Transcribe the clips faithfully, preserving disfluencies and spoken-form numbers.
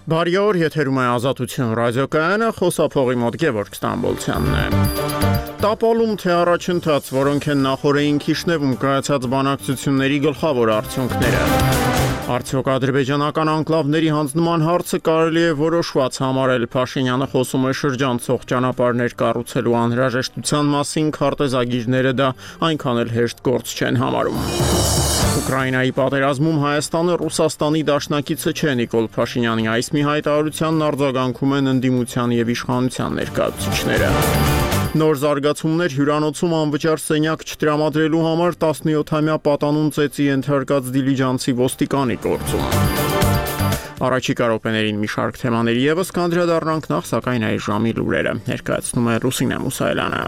Բարի օր, եթերում է Ազատություն ռադիոկայանը, խոսափողի մոտ Գևորգ Ստամբոլցյանն է։ Տապալում թե առաջընթաց, որոնք են նախօրեին Քիշնևում կայացած բանակցությունների գլխավոր արդյունքները։ Արդյոք ադրբեջանական անկլավների հանձնման հարցը կարելի է որոշված համարել։ Փաշինյանը խոսում է շրջանցող ճանապարհներ կառուցելու անհրաժեշտության մասին, քարտեզագիրները դա այնքան էլ հեշտ գործ չեն համարում։ Ուկրաինայի պատերազմում Հայաստանը Ռուսաստանի դաշնակիցը չէ։ Նիկոլ Փաշինյանի այս մի հայտարարությանն արձագանքում են ընդդիմության եւ իշխանության ներկայացուցիչները։ Նոր զարգացումներ հյուրանոցում անվճար սենյակ չտրամադրելու համար տասնյոթամյա պատանուն ծեծի ենթարկած դիլիջանցի ոստիկանի գործում։ Առաջիկա րոպեներին մի շարք թեմաների եւս կանդրադառնանք, նախ սակայն այս ժամի լուրերը ներկայացնում է Ռուսինե Մուսայելյանը։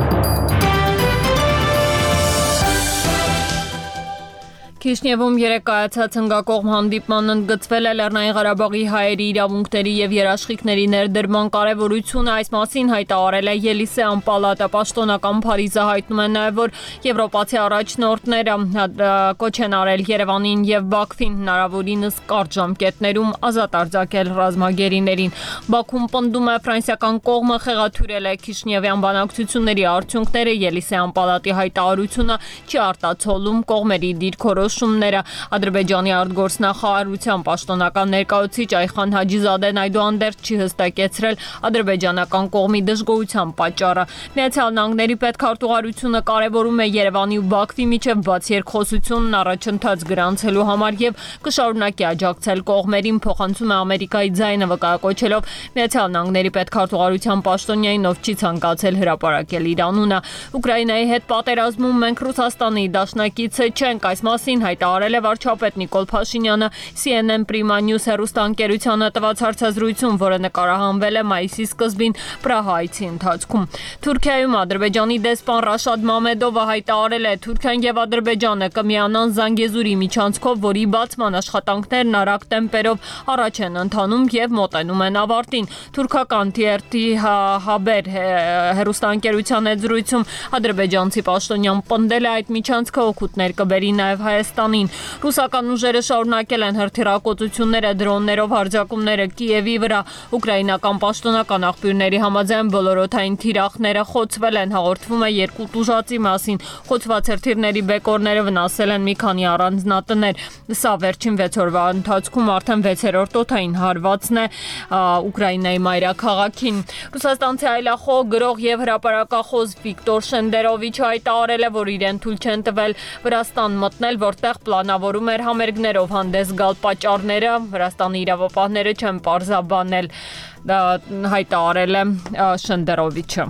Քիշնևում երեկ կայացած հնգակողմ հանդիպմանն ընդգծվել է Լեռնային Ղարաբաղի հայերի իրավունքների եւ երաշխիքների ներդրման կարեւորությունը։ Այս մասին հայտարարել է Ելիսեան պալատը։ Պաշտոնական Փարիզը հայտնում է նաեւ, որ եվրոպացի առաջնորդները կոչ են արել Երևանին եւ Բաքվին հնարավորինս կարճ ժամկետներում ազատ արձակել ռազմագերիներին։ Բաքուն պնդում է, ֆրանսիական կողմը խեղաթյուրել է Քիշնևյան բանակցությունների արդյունքները։ Ելիսեան պալատի հայտարարությունը չի արտացոլում կողմերի դիրքորոշ Ադրբեջանի արտգործնախարարության պաշտոնական ներկայացուցիչ Այխան Հաջիզադեն այդուհանդերձ չի հստակեցրել ադրբեջանական կողմի դժգոհության պատճառը։ Միացյալ Նահանգների պետքարտուղարությունը կարևորում է Երևանի ու Բաքվի միջև բաց երկխոսությունն առաջընթաց գրանցելու համար եւ կշարունակի աջակցել կողմերին, փոխանցում է Ամերիկայի ձայնը վկայակոչելով Միացյալ Նահանգների պետքարտուղարության պաշտոնյային, ով չի ցանկացել հրապարակել իր անունը։ Ուկրաինայի հետ պատերազմում մենք Ռուսաստանի դաշնակիցը չենք, այս մասին հայտարարել է վարչապետ Նիկոլ Փաշինյանը C N N Prima News հեռուստաընկերությանը տված հարցազրույցում, որը նկարահանվել է մայիսի սկզբին Պրահայցի ընթացքում։ Թուրքիայում Ադրբեջանի դեսպան Ռաշադ Մամեդովը հայտարարել է, Թուրքիան եւ Ադրբեջանը կմիանան Զանգեզուրի միջանցքով, որի բացման աշխատանքներն արագ տեմպերով առաջ են ընթանում եւ մոտենում են ավարտին։ Թուրքական T R T Haber հեռուստաընկերության հետ զրույցում ադրբեջանցի պաշտոնյան պնդել է, այդ միջանցքը օգուտներ կբերի նաեւ Հայաստանին։ Ռուսական ուժերը շարունակել են հրթիռակոծությունները, դրոններով հարձակումները Կիևի վրա։ Ուկրաինական պաշտոնական աղբյուրների համաձայն բոլորոթային թիրախները խոցվել են, հաղորդվում է երկու տուժածի մասին։ Խոցված հրթիռների բեկորները վնասել են մի քանի առանձնատներ։ Սա վերջին վեց օրվա ընթացքում արդեն վեցերորդ օդային հարվածն է Ուկրաինայի մայրաքաղաքին։ Ռուսաստանցի այլախոհ, գրող եւ հրապարակախոս Վիկտոր Շենդերովիչը հայտարարել է, որ իրեն թույլ չեն տվել Վրաստան մտնել, որտեղ պլանավորում էր համերգներով հանդես գալ պատճառները Վրաստանի իրավապահները չեն պարզաբանել, հայտարարել է Շենդերովիչը։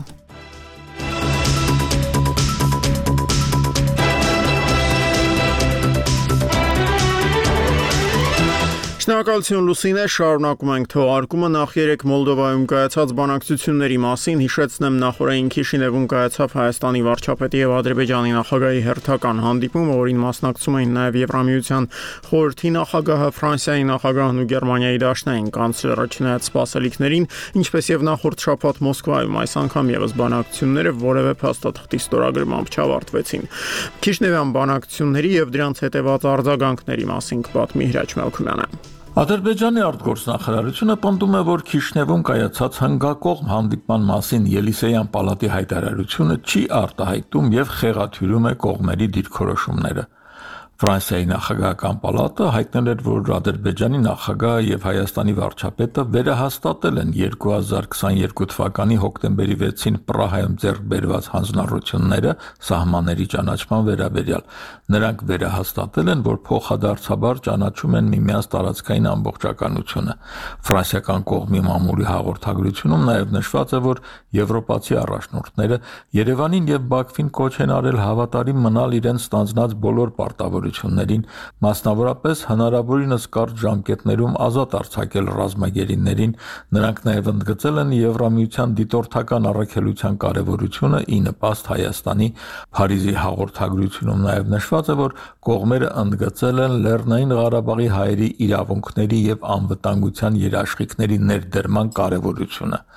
Շնորհակալություն Լուսինե, շարունակում ենք թողարկումը։ Նախ երեք Մոլդովայում կայացած բանակցությունների մասին հիշեցնեմ, նախորդին Քիշինևում կայացավ Հայաստանի վարչապետի եւ Ադրբեջանի նախագահի հերթական հանդիպումը, որին մասնակցում էին նաեւ Եվրամիության խորհրդի նախագահը, Ֆրանսիայի նախագահն ու Գերմանիայի դաշնային կանցլերը։ Չնայած սպասելիքներին, ինչպես եւ նախորդ շաբաթ Մոսկվայում, այս անգամ եւս բանակցությունները որևէ փաստաթղթի ստորագրմամբ չավարտվեցին։ Քիշինևյան բանակցությունների եւ դրանց հետեւած արձագանքների մասին կպատմի Հրաչ Մելքումյանը։ Ադրբեջանի արտգործնախարարությունը պնդում է, որ Քիշնևում կայացած հնգակողմ հանդիպման մասին Ելիսեյան պալատի հայտարարությունը չի արտահայտում եւ խեղաթյուրում է կողմերի դիրքորոշումները։ Ֆրանսիայի նախագահական պալատը հայտնել էր, որ Ադրբեջանի նախագահը եւ Հայաստանի վարչապետը վերահաստատել են երկու հազար քսաներկու թվականի հոկտեմբերի վեցին Պրահայում ձեռք բերված հանձնառությունները սահմանների ճանաչման վերաբերյալ։ Նրանք վերահաստատել են, որ փոխադարձաբար ճանաչում են միմյանց տարածքային ամբողջականությունը։ Ֆրանսիական կողմի մամուլի հաղորդագրությունում նաեւ նշված է, որ եվրոպացի առաջնորդները Երևանին եւ Բաքվին կոչ են արել հավատարիմ մնալ իրենց ստանձնած բոլոր պարտավորություններին, մասնավորապես հնարավորինս կարճ ժամկետներում ազատ արձակել ռազմագերիներին։ Նրանք նաև ընդգծել են Եվրամիության դիտորդական առաքելության կարևորությունը ի նպաստ Հայաստանի։ Փարիզի հաղորդագրությունում նաև նշված է, որ կողմերը ընդգծել են Լեռնային Ղարաբաղի հայերի իրավունքների եւ անվտանգության երաշխիքների ներդրման կարևորությունը։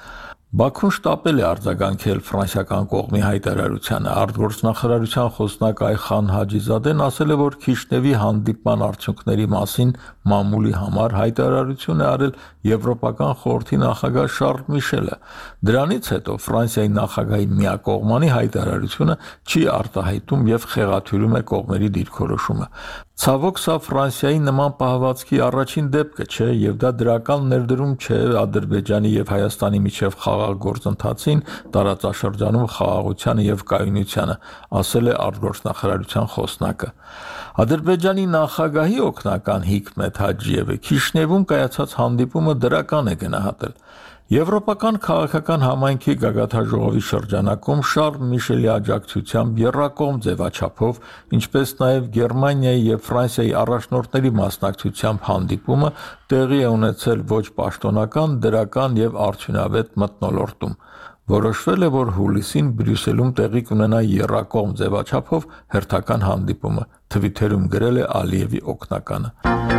Բաքուն շտապել է արձագանքել ֆրանսիական կողմի հայտարարությանը։ Արտգործնախարարության խոսնակ Այխան Հաջիզադեն ասել է, որ Քիշնևի հանդիպման արդյունքների մասին մամուլի համար հայտարարություն է արել Եվրոպական խորհրդի նախագահ Շարլ Միշելը։ Դրանից հետո Ֆրանսիայի նախագահի միակողմանի հայտարարությունը չի արտահայտում եւ խեղաթյուրում է կողմերի դիրքորոշումը։ Ցավոք, սա Ֆրանսիայի նման պահվածքի առաջին դեպքը չէ եւ դա դրական ներդրում չէ Ադրբեջանի եւ Հայաստանի միջև խաղաղ գործընթացին, տարածաշրջանում խաղաղությանը եւ կայունությանը, ասել է արտգործնախարարության խոսնակը։ Ադրբեջանի նախագահի օգնական Հիկմետ Հաջիևը Քիշնևում կայացած հանդիպումը դրական է գնահատել։ Եվրոպական քաղաքական համայնքի գագաթաժողովի շրջանակում Շարլ Միշելի աջակցությամբ եռակողմ ձևաչափով, ինչպես նաև Գերմանիայի եւ Ֆրանսիայի առաջնորդների մասնակցությամբ հանդիպումը տեղի է ունեցել ոչ պաշտոնական, դրական եւ արդյունավետ մթնոլորտում։ Որոշվել է, որ հուլիսին Բրյուսելում տեղի կունենա եռակողմ ձևաչափով հերթական հանդիպումը, Թվիթերում գրել է Ալիևի օգնականը։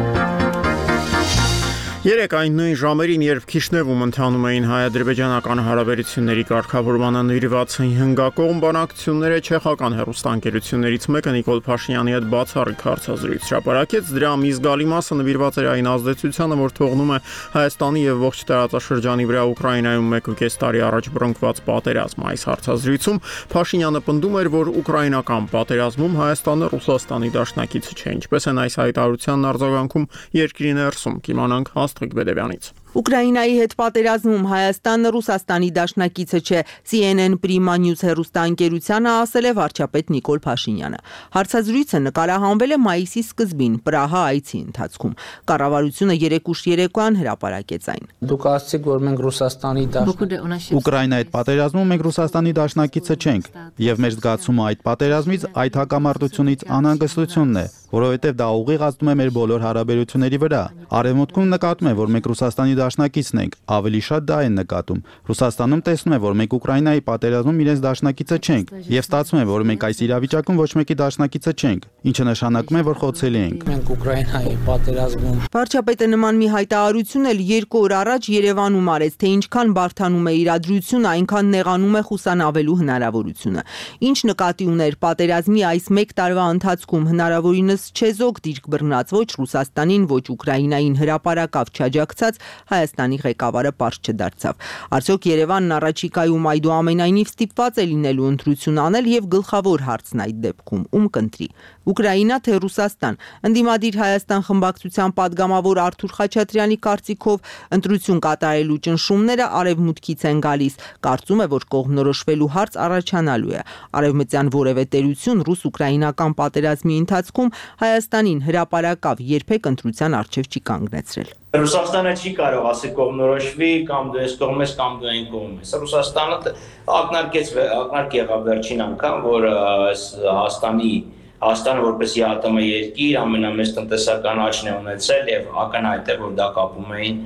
Երեք այն նույն ժամերին, երբ Քիշնևում ընթանում էին հայ-ադրբեջանական հարաբերությունների կարգավորմանը նվիրված հնգակողմ բանակցությունները, չեխական հեռուստաընկերություններից մեկը Նիկոլ Փաշինյանի հետ բացառիկ հարցազրույց հրապարակեց։ Դրա մի զգալի մասը նվիրված էր այն ազդեցությանը, որ թողնում է Հայաստանի եւ ողջ տարածաշրջանի վրա Ուկրաինայում մեկ ու կես տարի առաջ բռնկված պատերազմը։ Այս հարցազրույցում Փաշինյանը պնդում էր, որ ուկրաինական պատերազմում Հայաստանը Ռուսաստանի դաշնակիցը չէ։ Ինչպես են այս հայտարարությանն արձագանքում երկրի ներսում, կիմանանք Աստղիկ Բեդևյանից։ Ուկրաինայի հետ պատերազմում Հայաստանը Ռուսաստանի դաշնակիցը չէ, C N N Prima News հեռուստաընկերությանը ասել է վարչապետ Նիկոլ Փաշինյանը։ Հարցազրույցը նկարահանվել է մայիսի սկզբին Պրահա այցի ընթացքում։ Կառավարությունը երեկ ուշ երեկոյան հրապարակեց այն։ Դուք ասացիք, որ մենք Ռուսաստանի դաշնակիցը Ուկրաինայի հետ պատերազմում մենք Ռուսաստանի դաշնակիցը չենք, եւ մեր զգացումը այդ պատերազմից, այդ հակամարտությունից անհանգստությունն է, որովհետեւ դա ուղիղ ազդում է մեր բոլոր հարաբերությունների վրա։ Արևմուտքում նկատում է, որ մենք Ռուսաստանի դաշնակիցն ենք, ավելի շատ դա են նկատում։ Ռուսաստանում տեսնում է, որ մենք Ուկրաինայի պատերազմում իրենց դաշնակիցը չենք, եւ ստացվում է, որ մենք այս իրավիճակում ոչ մեկի դաշնակիցը չենք, ինչը նշանակում է, որ խոցելի ենք։ Մենք Ուկրաինայի պատերազմում Վարչապետը նման մի հայտարարություն էլ երկու օր առաջ Երևանում արեց, թե ինչքան բարդանում է իրադրությունը, այնքան նեղանում է խուսանավելու հնարավորությունը։ Ինչ նկատի ուներ պատերազմի այս մեկ տարվա ընթացքում հնարավորինս չեզոք դիրք բռնած ոչ Ռուսաստանին, ոչ Ուկրաինային հրապարակավ չաջակցած Հայաստանի ղեկավարը պարզ չդարձավ։ Արդյոք Երևանն առաջիկայում այդուամենայնիվ ստիպված է լինելու ընտրություն անել եւ գլխավոր հարցն այդ դեպքում ում կընտրի՝ Ուկրաինա թե Ռուսաստան։ Ընդդիմադիր Հայաստան խմբակցության падգամավոր Արթուր Խաչատրյանի կարծիքով ընտրություն կատարելու ճնշումները արևմուտքից են գալիս։ Կարծում է, որ կողմնորոշվելու հարց առաջանալու է։ Արևմտյան որևէ տերություն ռուս-ուկրաինական պատերազմի ընթացքում Հայաստանին հրապարակավ երբեք ընտրության առջև չի կանգնեցրել։ Ռուսաստանը չի կարող ասել կողմնորոշվի կամ դու ես կողմ ես կամ դու այն կողմ ես։ Ռուսաստանը ակնարկեց ակնարկ եղավ վերջին անգամ, որ Հայաստանի Հայաստանը որպես Ա Տ M երկիր ամենամեծ տնտեսական աճն է ունեցել եւ ակնհայտ է, որ դա կապում էին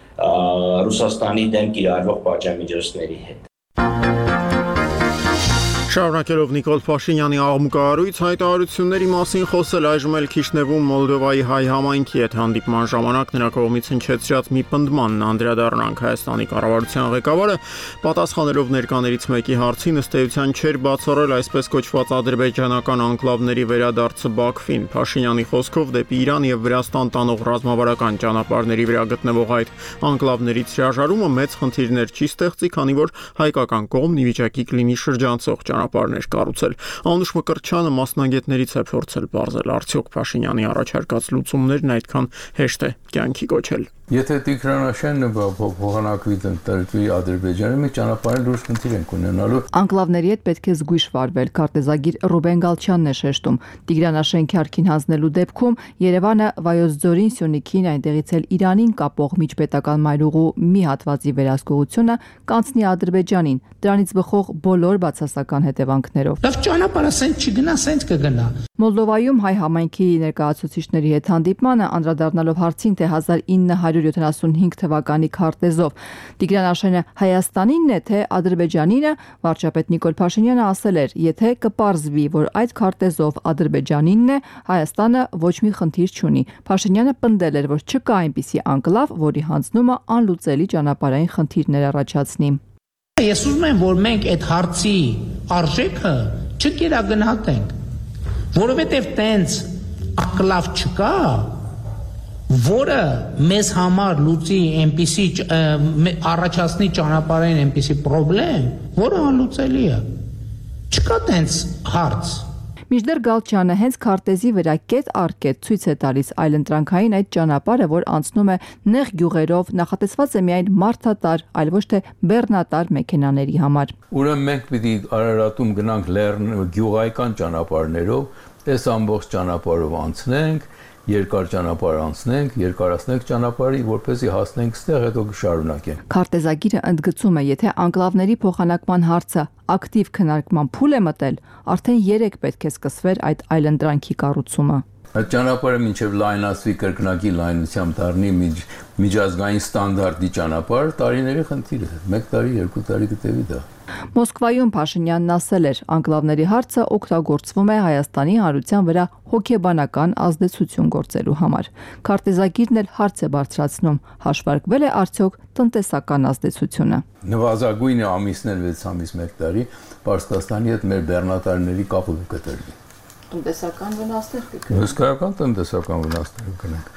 Ռուսաստանի դեմ կիրառվող պատժամիջոցների հետ։ Շարունակելով Նիկոլ Փաշինյանի աղմուկահարույց հայտարարությունների մասին խոսել այժմ էլ Քիշնևում Մոլդովայի հայ համայնքի հետ հանդիպման ժամանակ նրա կողմից հնչեցրած մի պնդմանն անդրադառնանք։ Հայաստանի կառավարության ղեկավարը պատասխանելով ներկաներից մեկի հարցին ըստ էության չէր բացառել այսպես կոչված ադրբեջանական անկլավների վերադարձը Բաքվին։ Փաշինյանի խոսքով դեպի Իրան եւ Վրաստան տանող ռազմավարական ճանապարհների վրա գտնվող այդ անկլավներից հրաժարումը մեծ խնդիրներ չի ստեղծի, քանի որ հայկական կողմն ի վիճակի կլինի շրջանցող ճանապարհներ կառուցել։ Անուշ Մկրտչյանը մասնագետներից է փորձել բարձել արդյոք Փաշինյանի առաջարկած լուծումներն այդքան հեշտ է կյանքի կոչել։ Եթե Տիգրանաշենը փոխանակվի տնտեսի Ադրբեջանը, մենք ճանապարհին լուրջ խնդիր ենք ունենալու։ Անկլավների հետ պետք է զգույշ վարվել, քարտեզագիր Ռուբեն Գալչյանն է շեշտում։ Տիգրանաշեն քյարքին հանձնելու դեպքում Երևանը Վայոց ձորին Սյունիքին, այնտեղից էլ Իրանին կապող միջպետական մայրուղու մի հատվածի վերահսկողությունը կանցնի Ադրբեջանին, դրանից բխող բոլոր բացասական հետևանքներով։ Լավ ճանապարհը սենց չգնա, սենց կգնա։ Մոլդովայում հայ համայնքի ներկայացուցիչների հետ հանդիպմանը անդրադառնալով հարցին, թե հազար ինը հարյուր յոթանասունհինգ թվականի քարտեզով Տիգրանաշենը Հայաստանինն է, թե Ադրբեջանինը, վարչապետ Նիկոլ Փաշինյանը ասել էր, եթե կպարզվի, որ այդ քարտեզով Ադրբեջանինն է, Հայաստանը ոչ մի խնդիր չունի։ Փաշինյանը պնդել էր, որ չկա այնպիսի անկլավ, որի հանձնումը անլուծելի ճանապարհային խնդիրներ առաջացնի։ ես ուզում եմ, որ մենք այդ հարցի արժեքը չկիրագնահատենք, որովհետև տենց ակլավ չկա, որը մեզ համար լուծի այնպիսի առաջացնի ճանապարհային այնպիսի խնդրեմ, որը անլուծելի է։ Չկա տենց հարց։ Մինչդեռ Գալչյանը հենց քարտեզի վրա կետ առ կետ ցույց է տալիս այլընտրանքային այդ ճանապարհը, որ անցնում է նեղ գյուղերով, նախատեսված է միայն մարդատար, այլ ոչ թե բեռնատար մեքենաների համար։ Ուրեմն մենք պիտի Արարատում գնանք լեռն գյուղայական ճանապարհներով, այս ամբողջ ճանապարհով անցնենք, երկար ճանապարհ անցնենք, երկարացնենք ճանապարհը, որպեսզի հասնենք ստեղ, հետո կշարունակենք։ Քարտեզագիրը ընդգծում է, եթե անկլավների փոխանակման հարցը ակտիվ քննարկման փուլ է մտել, արդեն երեք պետք է սկսվեր այդ այլընտրանքի կառուցումը։ Այդ ճանապարհը մինչև լայնացվի կրկնակի լայնությամբ դառնի միջ, միջազգային ստանդարտի ճանապարհ, տարիների խնդիր է։ մեկ տարի, երկու տարի կտևի դա։ Մոսկվայում Փաշինյանն ասել էր, անկլավների հարցը օգտագործվում է Հայաստանի հանրության վրա հոգեբանական ազդեցություն գործելու համար։ Քարտեզագիրն էլ հարց է բարձրացնում, հաշվարկվել է արդյոք տնտեսական ազդեցությունը։ Նվազագույնը ամիսներ վեց ամիս մեկ տարի Պարսկաստանի հետ մեր բեռնատարների կապը կկտրվի։ Տնտեսական վնասներ կգնեն։ Հսկայական տնտեսական վնասներ կգնեն։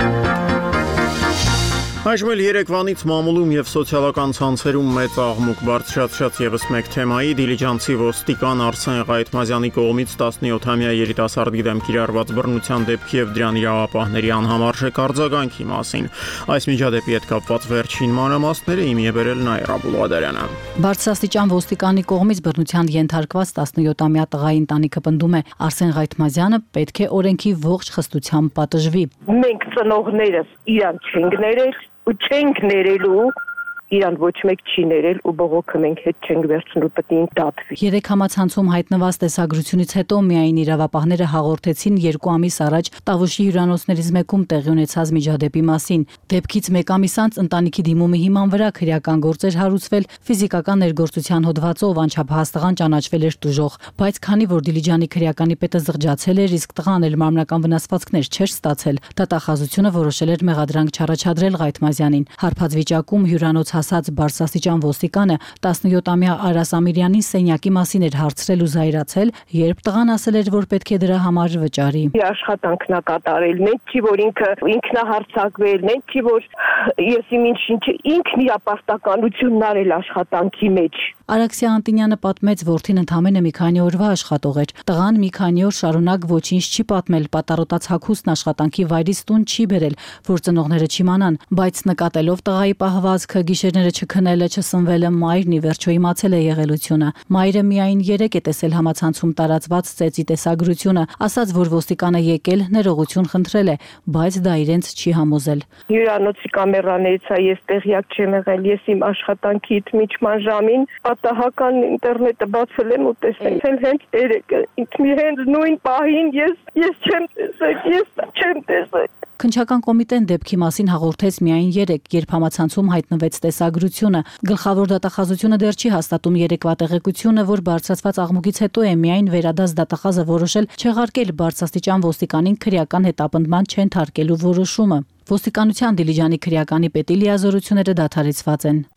Այժմ էլ Երևանից մամուլում եւ սոցիալական ցանցերում մեծ աղմուկ բարձրացրած եւս մեկ թեմայի դիլիջանցի ոստիկան Արսեն Ղայթմազյանի կողմից տասնյոթամյա երիտասարդի դեմ կիրառված բռնության դեպքի եւ դրան իրավապահների անհամարժեք արձագանքի մասին։ Այս միջադեպի հետ կապված վերջին մանրամասները իմի է բերել Նաիրա Բուլղադարյանը։ Բարձրաստիճան ոստիկանի կողմից բռնության ենթարկված տասնյոթամյա տղայի ընտանիքը պնդում է, Արսեն Ղայթմազյանը պետք է օրենքի ողջ խստությամբ պատժվի։ Մենք ծնողներս իրան չենք ներել ու չենք ներելու, իրան ոչ մեկ չի ներել ու բողոքը մենք հետ չենք վերցնու, պետք է դատվի։ Երեք համացանցում հայտնված տեսագրությունից հետո միայն իրավապահները հաղորդեցին երկու ամիս առաջ Տավուշի հյուրանոցներից մեկում տեղի ունեցած միջադեպի մասին։ Դեպքից մեկ ամիս անց ընտանիքի դիմումի հիման վրա քրեական գործեր հարուցվել, ֆիզիկական ներգործության հոդվածով անչափահաս տղան ճանաչվել էր տուժող, բայց քանի որ Դիլիջանի քրեականի պետը զղջացել էր, իսկ տղան էլ մարմնական վնասվածքներ չէր ստացել, դատախազությունը որոշել էր մեղադրանք չառաջադրել Ղայթմազյանին։ Հարբած վիճակում հյուրանոց հասած բարձրաստիճան ոստիկանը տասնյոթամյա Արաս Ամիրյանին սենյակի մասին էր հարցրել ու զայրացել, երբ տղան ասել էր, որ պետք է դրա համար վճարի։ Աշխատանքն է կատարել, մենք չի որ ինքը ինքնահարցակվել, մենք չի որ ես իմ ինչ ինքն իր պարտականությունն արել աշխատանքի մեջ։ Արաքսիա Անտինյանը պատմեց, որդին ընդամենը մի քանի օրվա աշխատող էր։ Տղան մի քանի օր շարունակ ոչինչ չի պատմել, պատառոտած հագուստն աշխատանքի վայրից տուն չի բերել, որ ծնողները չիմանան, բայց նկատելով տղայի պահվածքը, գիշերները չքնելը, չսնվելը, մայրն ի վերջո իմացել է եղելությունը։ Մայրը միայն երեք է տեսել համացանցում տարածված ծեծի տեսագրությունը, ասաց, որ ոստիկանը եկել, ներողություն խնդրել է, բայց դա իրենց չի համոզել։ Հյուրանոցի կամերաներից է, ես տեղյակ չեմ եղել, ես իմ աշխատանքի թմիջման ժամին պատահական ինտերնետը բացել եմ ու տեսել հենց երեկը, ինքնի հենց նույն պահին ես ես չեմ տեսել, ես չեմ տեսել։ Քննչական կոմիտեն դեպքի մասին հաղորդեց միայն երեկ, երբ համացանցում հայտնվեց տեսագրությունը։ Գլխավոր դատախազությունը դեռ չի հաստատում երեկվա տեղեկությունը, որ բարձրացված աղմուկից հետո է միայն վերադաս դատախազը որոշել չեղարկել բարձրաստիճան ոստիկանին քրեական հետապնդման չենթարկելու որոշումը։ Ոստիկանության Դիլիջանի քրեականի պետի լիազորությունները դադարեցված են։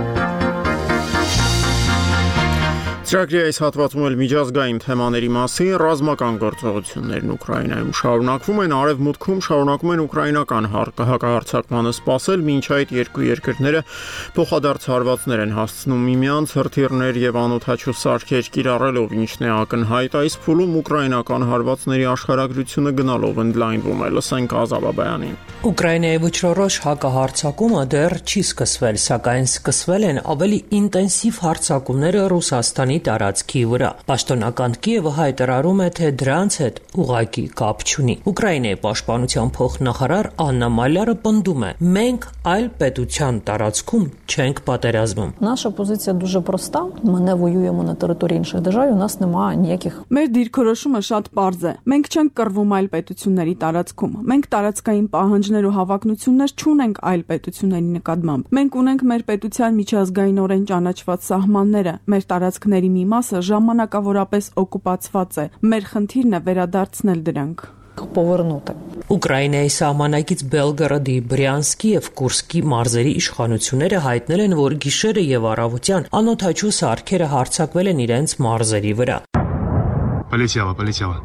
Ծրագրի այս հատվածում էլ միջազգային թեմաների մասին ռազմական գործողություններն Ուկրաինայում շարունակվում են, արևմուտքում շարունակում են ուկրաինական հակահարձակմանը սպասել, մինչ այդ երկու երկրները փոխադարձ հարվածներ են հասցնում միմյանց, հրթիռներ եւ անօդաչու սարքեր կիրառելով, ինչն է ակնհայտ այս փուլում ուկրաինական հարվածների աշխարհագրությունը գնալով ընդլայնվում է, լսենք Ազատ Բաբայանին։ Ուկրաինայի վճռորոշ հակահարձակումը դեռ չի սկսվել, սակայն սկսվել են ավելի ինտենսիվ հարձակումները Ռուսաստանի տարածքի վրա։ Պաշտոնական Կիևը հայտարարում է, թե դրանց հետ ուղղակի կապ չունի։ Ուկրաինայի պաշտպանության փոխնախարար Աննա Մալյարը պնդում է. մենք այլ պետության տարածքում չենք պատերազմում։ Наша позиція дуже проста. Ми не воюємо на території інших держав, у нас немає ніяких. Մեր դիրքորոշումը շատ պարզ է։ Մենք չենք կռվում այլ պետությունների տարածքում։ Մենք տարածքային պահանջներ ու հավակնություններ չունենք այլ պետությունների նկատմամբ։ Մենք ունենք մեր պետության միջազգայինորեն ճանաչված սահմանները։ Մեր տարածքների մի մասը ժամանակավորապես օկուպացված է։ Մեր խնդիրն է վերադարձնել դրանք։ повернути. Ուկրաինայի սահմանակից Բելգորոդի, Բրյանսկի եւ Կուրսկի մարզերի իշխանությունները հայտնել են, որ գիշերը եւ առավոտյան անօդաչու սարքերը հարձակվել են իրենց մարզերի վրա։ Полетело, полетело.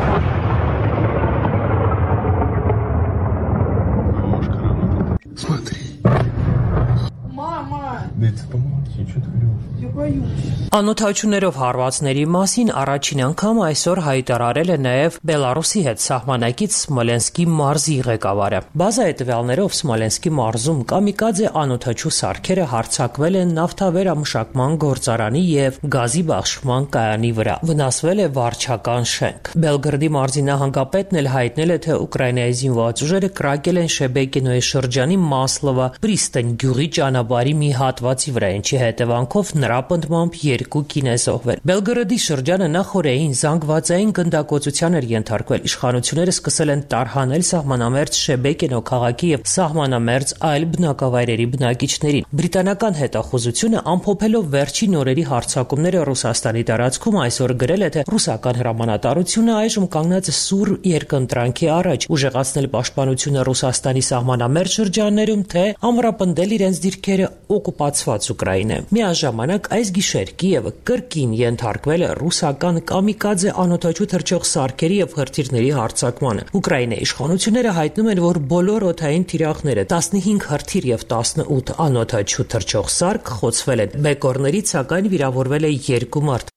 Смотри. Мама. Да это помолчи, что ты врешь? Я боюсь. Անօդաչուներով հարվածների մասին առաջին անգամ այսօր հայտարարել է նաև Բելարուսի հետ սահմանակից Սմոլենսկի մարզի ղեկավարը։ Բազայի տվյալներով Սմոլենսկի մարզում կամիկաձե անօդաչու սարքերը հարձակվել են նավթավերամշակման գործարանի եւ գազի բաշխման կայանի վրա։ Վնասվել է վարչական շենք։ Բելգրադի մարզի նահանգապետն էլ հայտնել է, թե Ուկրաինայի զինված ուժերը կրակել են Շեբեկինոյի շրջանի Մասլովա Պրիստեն գյուղի ճանապարհի մի հատվածի վրա, ինչի հետևանքով նրա պնդմամբ երկու կին է զոհվել։ Բելգորոդի շրջանը նախորդային զանգվածային գնդակոծության էր ենթարկվել։ Իշխանությունները սկսել են տարհանել սահմանամերձ Շեբեկինո քաղաքի եւ սահմանամերձ այլ բնակավայրերի բնակիչներին։ Բրիտանական հետախուզությունը ամփոփելով վերջին օրերի հարձակումները Ռուսաստանի տարածքում այսօր գրել է, թե ռուսական հրամանատարությունը այժմ կանգնած է սուր երկընտրանքի առաջ՝ ուժեղացնել պաշտպանությունը Ռուսաստանի սահմանամերձ շրջաններում, թե ամրապնդել իրենց դիրքերը օկուպացված Ուկրաինայում։ Միաժամանակ այս գիշեր Կիևը կրկին ենթարկվել է ռուսական կամիկաձե անօդաչու թռչող սարքերի եւ հրթիռների հարձակմանը։ Ուկրաինայի իշխանությունները հայտնում են, որ բոլոր օդային թիրախները տասնհինգ հրթիռ եւ տասնութ անօդաչու թռչող սարք խոցվել են։ Բեկորներից սակայն վիրավորվել է երկու մարդ։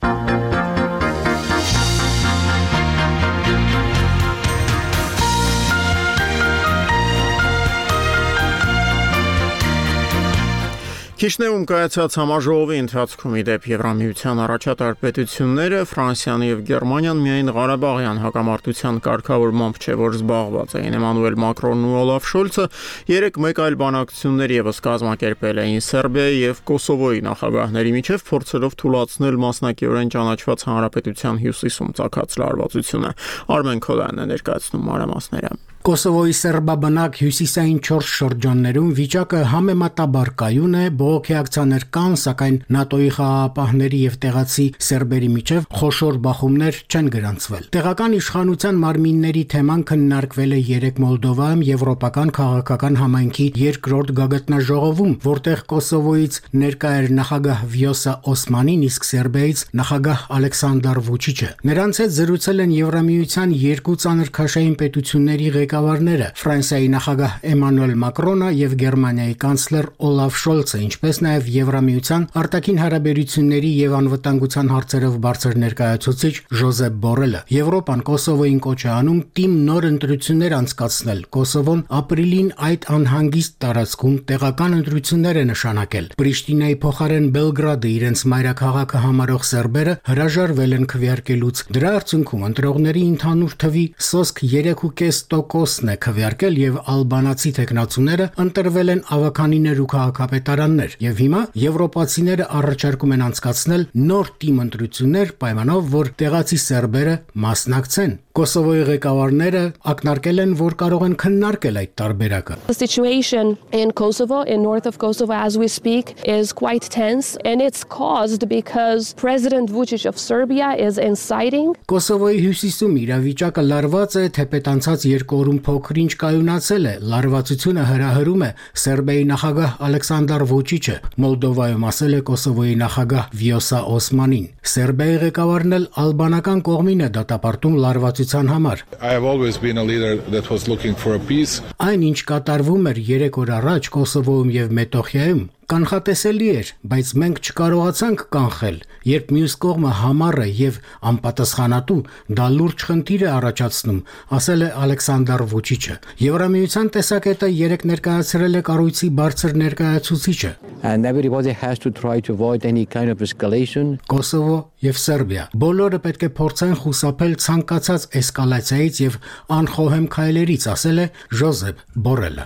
Քիշնևում կայացած համաժողովի ընթացքում ի դեպ Եվրամիության առաջատար պետությունները Ֆրանսիան եւ Գերմանիան միայն Ղարաբաղյան հակամարտության կարգավորմամբ չէ որ զբաղված էին։ Էմանուել Մակրոնն ու Օլաֆ Շոլցը երեք մեկ այլ բանակցություններ եւս կազմակերպել էին Սերբիայի եւ Կոսովոյի նախագահների միջև, փորձելով թույլատրել մասնակիորեն ճանաչված հանրապետության հյուսիսում ծագած լարվածությունը։ Արմեն Քոլյանն է ներկայացնում մանրամասները։ Կոսովոյի սերբաբնակ հյուսիսային չորս շրջաններում վիճակը համեմատաբար կայուն է, բողոքի ակցիաներ կան, սակայն ՆԱՏՕ-ի խաղաղապահների եւ տեղացի սերբերի միջև խոշոր բախումներ չեն գրանցվել։ Տեղական իշխանության մարմինների թեման քննարկվել է երեք Մոլդովայում Եվրոպական քաղաքական համայնքի երկրորդ գագաթնաժողովում, որտեղ Կոսովոյից ներկա էր նախագահ Վյոսա Օսմանին, իսկ Սերբիայից նախագահ Ալեքսանդար Վուչիչը։ Նրանց հետ զրուցել են Եվրամիության երկու ծանրքաշային պետությունների ղեկավարները՝ Ֆրանսիայի նախագահ Էմանուել Մակրոնը եւ Գերմանիայի կանցլեր Օլաֆ Շոլցը, ինչպես նաեւ Եվրամիության արտաքին հարաբերությունների եւ անվտանգության հարցերով բարձր ներկայացուցիչ Ժոզեփ Բորելը։ Եվրոպան Կոսովոյին կոչ է անում թիմ նոր ընտրություններ անցկացնել։ Կոսովոն ապրիլին այդ անհանգիստ տարածքում տեղական ընտրություններ է նշանակել։ Պրիշտինայի փոխարեն Բելգրադը իրենց մայրաքաղաքը համարող սերբերը հրաժարվել են քվեարկելուց։ Դրա արդյունքում ընտրողների ընդհանուր թվի սոսկ երեք կես տոկոսն է քվեարկել եւ ալբանացի տեխնացուները ընտրվել են ավականիներ ու քաղաքապետարաններ եւ հիմա եվրոպացիները առաջարկում են անցկացնել նոր թիմ ընտրություններ պայմանով որ տեղացի սերբերը մասնակցեն։ Կոսովոյի ղեկավարները ակնարկել են, որ կարող են քննարկել այդ տարբերակը։ The situation in Kosovo, in north of Kosovo as we speak, is quite tense and it's caused because President Vučić of Serbia is inciting. Կոսովոյի հյուսիսում իրավիճակը լարված է, թեպետ անցած երկու օրում փոքր-ինչ կայունացել է։ Լարվածությունը հրահրում է Սերբիայի նախագահ Ալեքսանդար Վուչիչը, Մոլդովայում ասել է Կոսովոյի նախագահ Վյոսա Օսմանին։ Սերբիայի ղեկավարն էլ ալբանական կողմին է դատապարտում լարվածության համար։ I have always been a leader that was looking for a peace. Այն ինչ կատարվում էր երեք օր առաջ Կոսովոյում եւ Մետոխիայում կանխատեսելի էր, բայց մենք չկարողացանք կանխել, երբ մյուս կողմը համառ է եւ անպատասխանատու, դա լուրջ խնդիր է առաջացնում, ասել է Ալեքսանդար Վուչիչը։ Եվրամիության տեսակետը երեք ներկայացրել է կառույցի բարձր ներկայացուցիչը։ And everybody has to try to avoid any kind of escalation. Կոսովո եւ Սերբիա բոլորը պետք է փորձեն խուսափել ցանկացած էսկալացիայից եւ անխոհեմ քայլերից, ասել է Ժոզեփ Բորելը։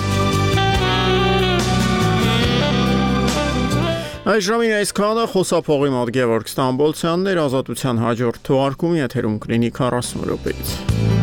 Այս ժամին այսքանը խոսափողի մոտ Գևորգ Ստամբոլցյանն էր, Ազատության հաջորդ թողարկումի եթերում կլինի քառասուն րոպեից։